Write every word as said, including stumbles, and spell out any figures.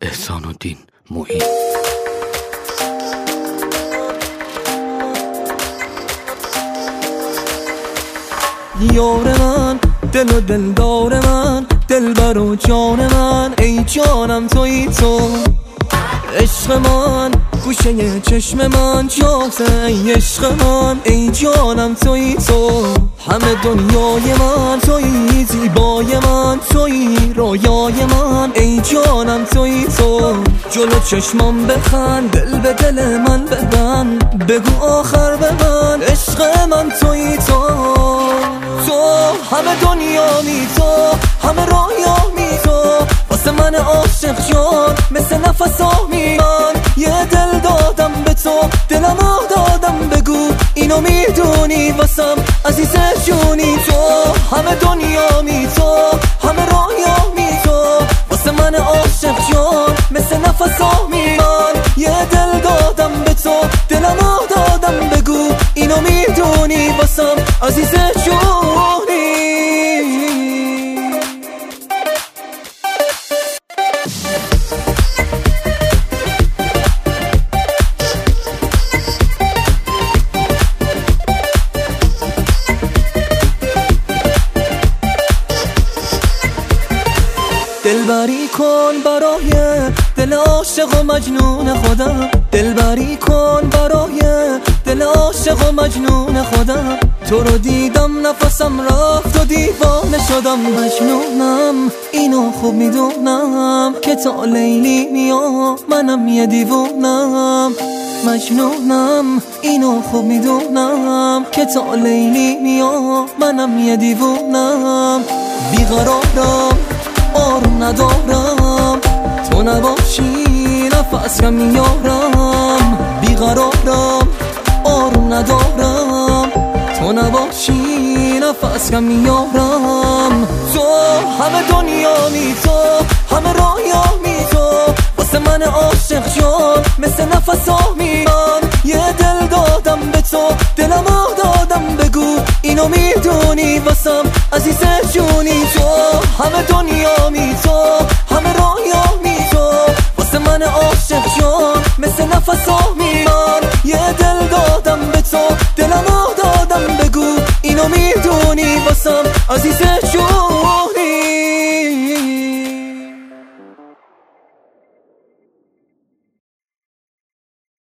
احسان الدین معین. یار من، دل و دلدار من، دلبر و جان من، ای جانم تویی تو. عشق من گوشه چشم من جاته، ای عشق من، ای جانم تویی تو. همه دنیای من تویی، زیبای من تویی، رویای من، ای جانم تویی تو. جلو چشمم بخند، دل به دل من ببند، بگو آخر به من عشق من تویی تو. تو همه دنیا می تو، همه رویا می تو، واسه من عاشق جان مثل نفسا می. من یه دل دادم به تو، دلمو دادم، بگو اینو میدونی واسم عزیز جونی. تو همه دنیا می تو، همه رویا می تو، واسه من عاشق جان مثل نفسا می. من یه دل دادم به تو، دلمو دادم، بگو اینو میدونی واسم عزیز جونی. دلبری کن برای دل عاشق و مجنون خودم، دلبری کن برای دل عاشق و مجنون خودم. تو رو دیدم نفسم رفت و دیوانه شدم. مجنونم اینو خوب میدونم که تا لیلی میام منم یه دیوونم. مجنونم اینو خوب میدونم که تا لیلی میام منم یه دیوونم. بیقرارم آروم ندارم، تو نباشی نفس کم میارم. بیقرارم آروم ندارم، تو نباشی نفس کم میارم. تو همه دنیا می تو، همه رویا می تو، واسه من عاشق جان مثل نفسا می. من یه دل دادم به تو، دلمو دادم، بگو اینو میدونی واسم عزیز جونی. تو همه دنیا می تو، همه رویا می تو، واسه من عاشق جان مثل نفسا می. من